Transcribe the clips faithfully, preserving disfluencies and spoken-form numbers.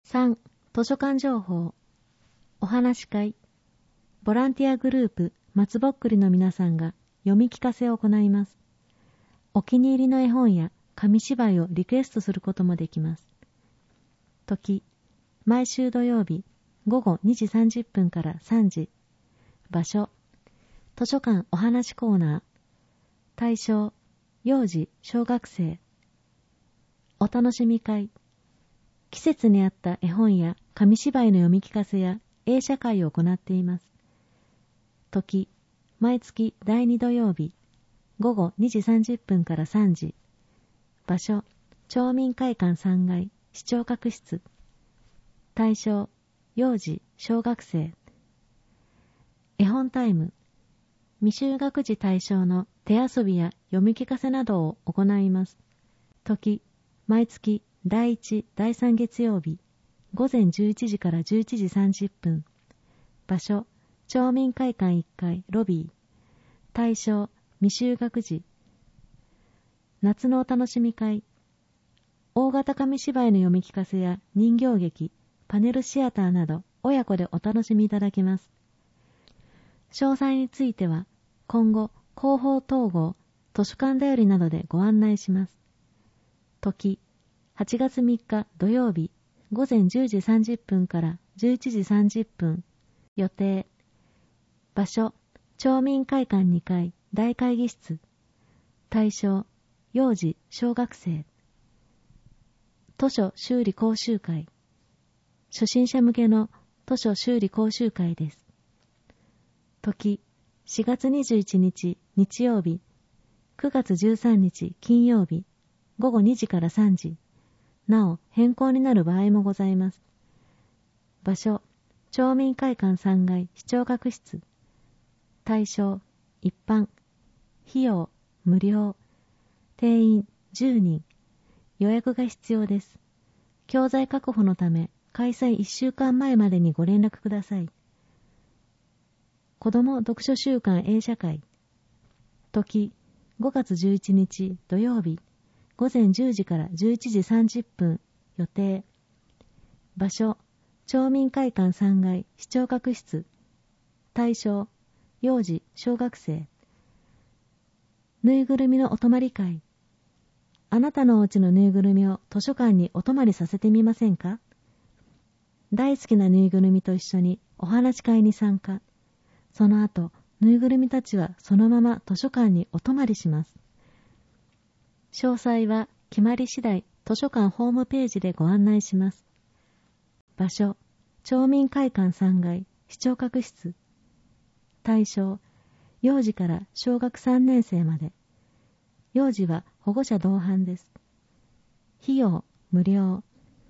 さん. 図書館情報。お話し会。ボランティアグループ松ぼっくりの皆さんが読み聞かせを行います。お気に入りの絵本や紙芝居をリクエストすることもできます。時、毎週土曜日ごごにじさんじゅっぷんからさんじ。場所、図書館お話コーナー。対象、幼児、小学生。お楽しみ会。季節に合った絵本や紙芝居の読み聞かせや映写会を行っています。時、毎月だいに土曜日ごごにじさんじゅっぷんからさんじ。場所、町民会館さんがい視聴覚室。対象、幼児、小学生。絵本タイム。未就学児対象の手遊びや読み聞かせなどを行います。時、毎月だいいち、だいさん月曜日ごぜんじゅういちじからじゅういちじさんじゅっぷん。場所、町民会館いっかいロビー。対象、未就学児。夏のお楽しみ会。大型紙芝居の読み聞かせや人形劇、パネルシアターなど親子でお楽しみいただけます。詳細については今後広報統合、図書館だよりなどでご案内します。時、はちがつみっか土曜日ごぜんじゅうじさんじゅっぷんからじゅういちじさんじゅっぷん。予定。場所、町民会館にかい大会議室。対象、幼児、小学生。図書修理講習会。初心者向けの図書修理講習会です。時、しがつにじゅういちにち日曜日くがつじゅうさんにち金曜日ごごにじからさんじ。なお変更になる場合もございます。場所、町民会館さんがい視聴覚室。対象、一般。費用、無料。定員じゅうにん。予約が必要です。教材確保のため開催いっしゅうかんまえまでにご連絡ください。子ども読書週間映写会。時、ごがつじゅういちにち土曜日ごぜんじゅうじからじゅういちじさんじゅっぷん。予定。場所、町民会館さんがい視聴覚室。対象、幼児、小学生。ぬいぐるみのお泊まり会。あなたのお家のぬいぐるみを図書館にお泊まりさせてみませんか？大好きなぬいぐるみと一緒にお話し会に参加。その後、ぬいぐるみたちはそのまま図書館にお泊まりします。詳細は決まり次第図書館ホームページでご案内します。場所、町民会館さんがい視聴覚室。対象、幼児から小学さんねんせいまで。幼児は保護者同伴です。費用、無料。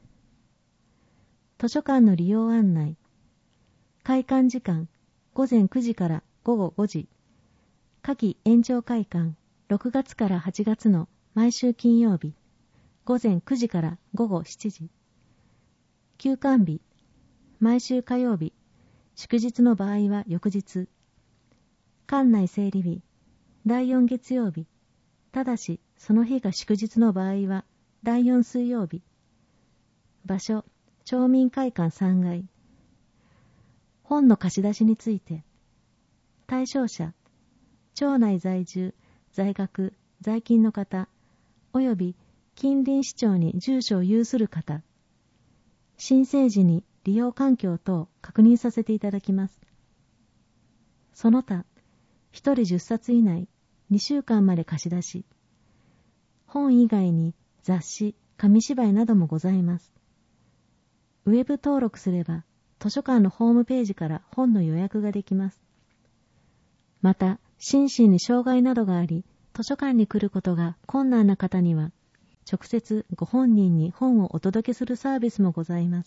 図書館の利用案内。開館時間、ごぜんくじからごごごじ。夏季延長開館、ろくがつからはちがつの毎週金曜日、ごぜんくじからごごしちじ。休館日、毎週火曜日、祝日の場合は翌日。館内整理日、だいよん月曜日、ただしその日が祝日の場合はだいよん水曜日。場所、町民会館さんがい。本の貸し出しについて。対象者、町内在住、在学、在勤の方、および近隣市町に住所を有する方。申請時に利用環境等確認させていただきます。その他、ひとりじゅっさつ以内、にしゅうかんまで貸し出し。本以外に雑誌、紙芝居などもございます。ウェブ登録すれば、図書館のホームページから本の予約ができます。また、心身に障害などがあり、図書館に来ることが困難な方には、直接ご本人に本をお届けするサービスもございます。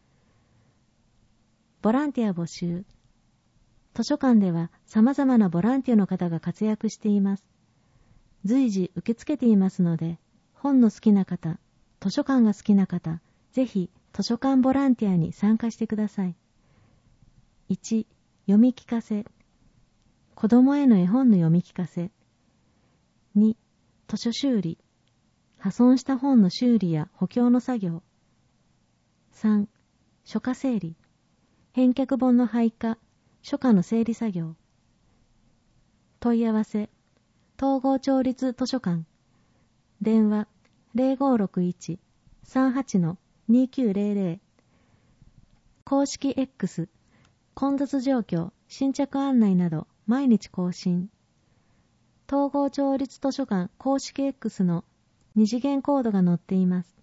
ボランティア募集。図書館では様々なボランティアの方が活躍しています。随時受け付けていますので、本の好きな方、図書館が好きな方、ぜひ図書館ボランティアに参加してください。いち. 読み聞かせ。子供への絵本の読み聞かせ。に. 図書修理。破損した本の修理や補強の作業。 さん、書家整理。返却本の配下、書家の整理作業。問い合わせ、統合町立図書館。電話、ゼロごろくいち さんはち にきゅうゼロゼロ。公式 X、混雑状況、新着案内など毎日更新。統合町立図書館公式 X の二次元コードが載っています。